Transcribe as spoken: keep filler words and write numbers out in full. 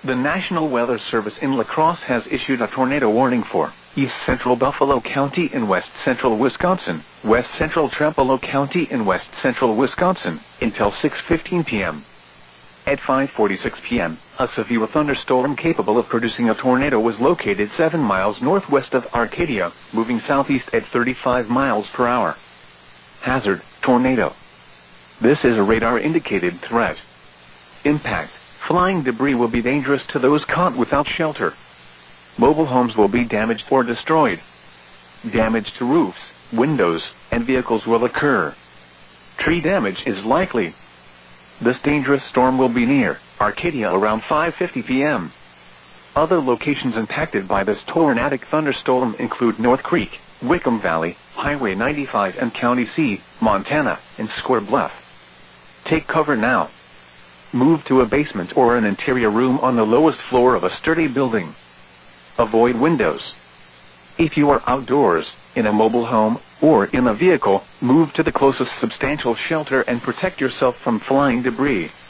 The National Weather Service in La Crosse has issued a tornado warning for East Central Buffalo County in West Central Wisconsin, West Central Trempealeau County in West Central Wisconsin, until six fifteen p m At five forty-six p m, a severe thunderstorm capable of producing a tornado was located seven miles northwest of Arcadia, moving southeast at thirty-five miles per hour. Hazard: tornado. This is a radar-indicated threat. Impact: flying debris will be dangerous to those caught without shelter. Mobile homes will be damaged or destroyed. Damage to roofs, windows, and vehicles will occur. Tree damage is likely. This dangerous storm will be near Arcadia around five fifty p m Other locations impacted by this tornadic thunderstorm include North Creek, Wickham Valley, Highway ninety-five and County C, Montana, and Square Bluff. Take cover now. Move to a basement or an interior room on the lowest floor of a sturdy building. Avoid windows. If you are outdoors, in a mobile home, or in a vehicle, move to the closest substantial shelter and protect yourself from flying debris.